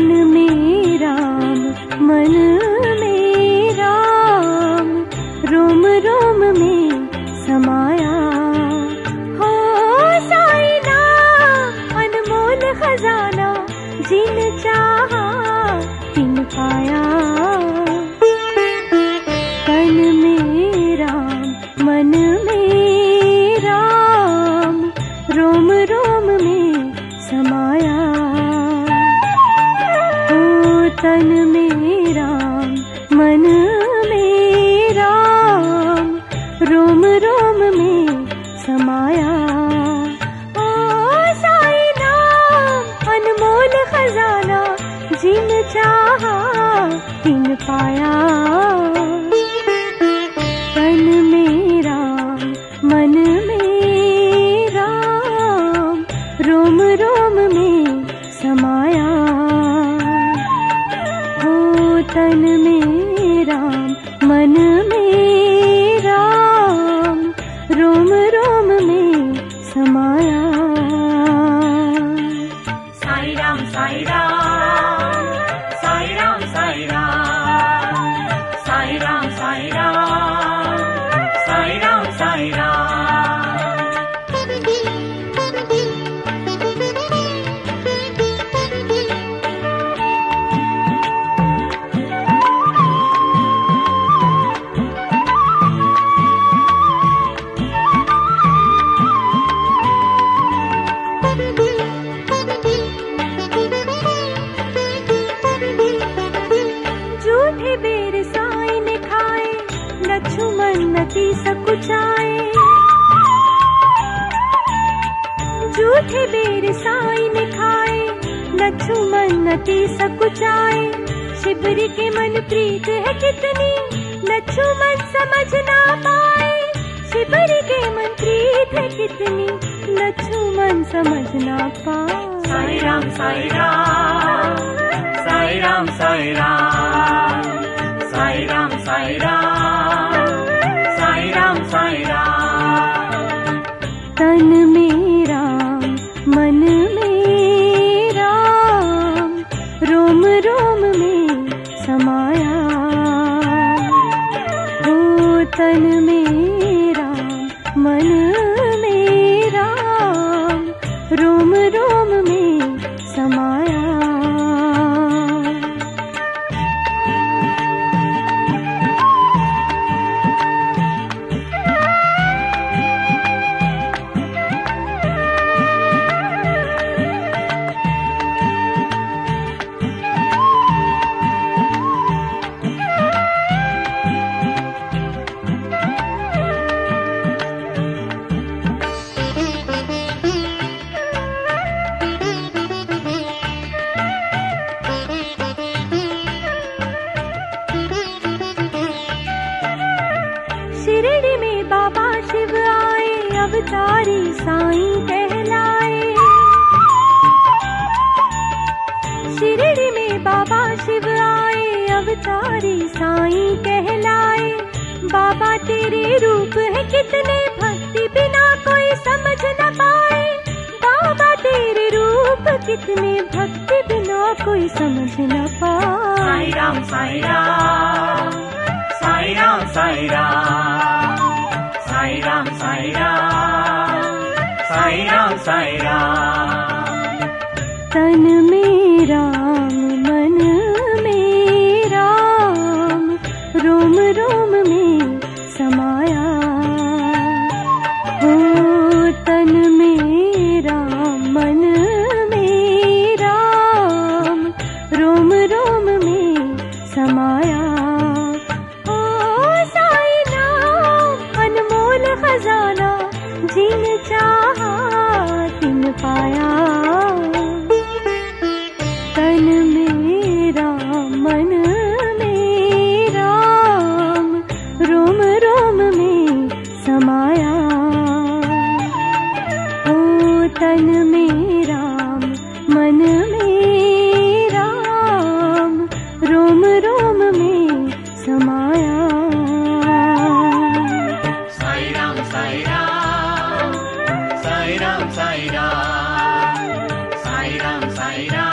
तन में राम मन में राम, रोम रोम में समाया। हो साईं नाम अनमोल खजाना, जिन चाहा तिन पाया। तन में राम मन में राम, रोम रोम में समाया। तन में राम मन में राम, रोम रोम में समाया। ओ साईं नाम अनमोल खजाना, जिन चाहा तिन पाया। तन में राम मन में राम, रोम रोम में समाया। तन में राम मन में राम, रोम रोम में समाया। साईं राम साईं राम, साईं राम साईं राम, साईं राम साईं राम, साईं राम साईं राम। झूठे बेर साईं ने खाए, लक्ष्मण नती सकुचाए। झूठे बेर साईं ने खाए, लक्ष्मण नती सकुचाए। शिवरी के मन प्रीत है कितनी, लक्ष्मण समझ ना पाए। शिवरी के मन प्रीत है कितनी, लक्ष्मण समझ ना पाए। साईं राम साईं राम, साईं राम साईं राम, साईं राम साईं राम, साईं राम साईं राम। तन में राम मन में राम, रोम रोम में समाया। हो तन में राम मन में राम, रोम रोम में समाया। शिरडी में बाबा शिव आए, अवतारी साईं कहलाए। शिरडी में बाबा शिव आए, अवतारी साईं कहलाए। बाबा तेरे रूप है कितने, भक्ति बिना कोई समझ न पाए। बाबा तेरे रूप कितने, भक्ति बिना कोई समझ न पाए। साईं राम साईं राम, साईं राम साईं राम, साईं राम साईं राम, साईं राम साईं राम। तन में राम मन में राम, रोम रोम में समाया। हो तन में राम मन में राम, रोम रोम में समाया। खजाना जिन चाहा तिन पाया। तन में राम मन में राम, रोम रोम में समाया। ओ तन में राम मन में राम, रोम रोम में समाया। साईं राम साईं राम, साईं राम साईं राम, साईं राम साईं राम।